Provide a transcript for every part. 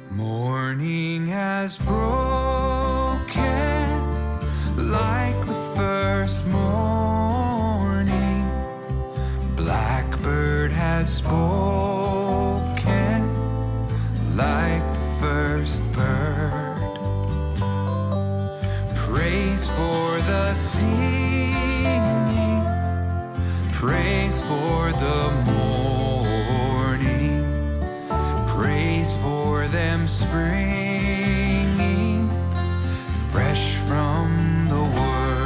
Morning has broken like the first morning. Blackbird has spoken like the first bird. Praise for the singing, praise for the morning, praise for them springing fresh from the word.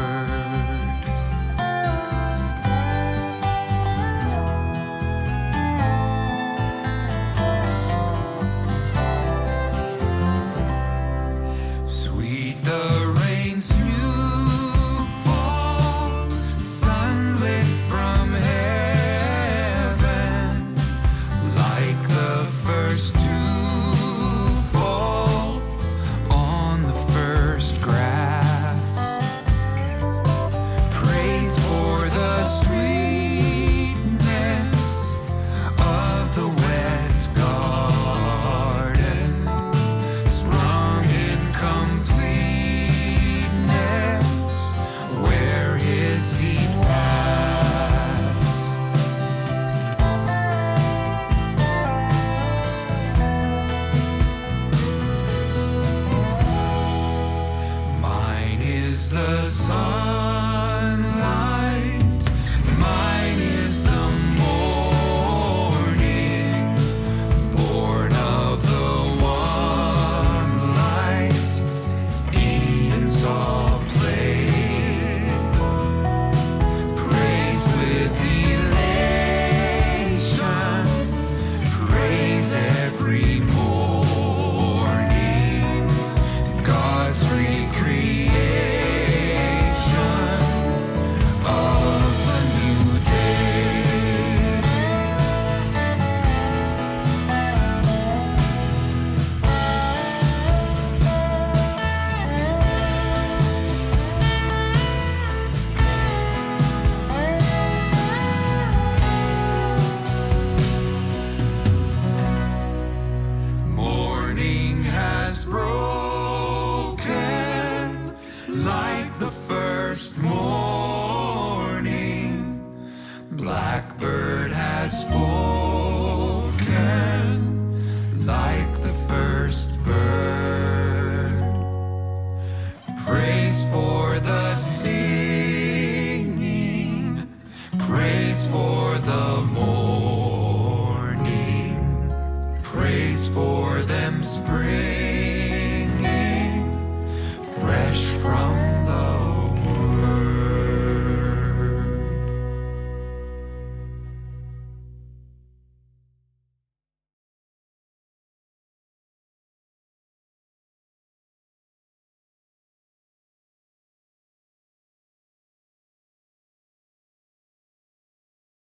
Sweet the rain's new fall, sunlit from heaven, like the first dew fall on the first grass. Praise for the sweetness of the wet garden, sprung in completeness where his feet pass. Mine is the sunlight, mine is the morning, born of the one light in saw play. Praise with elation, praise every morning, God's recreation of the new day. Morning has broken like the first morning. Blackbird has spoken like the first bird. Praise for the singing, praise for the morning, praise for them springing fresh from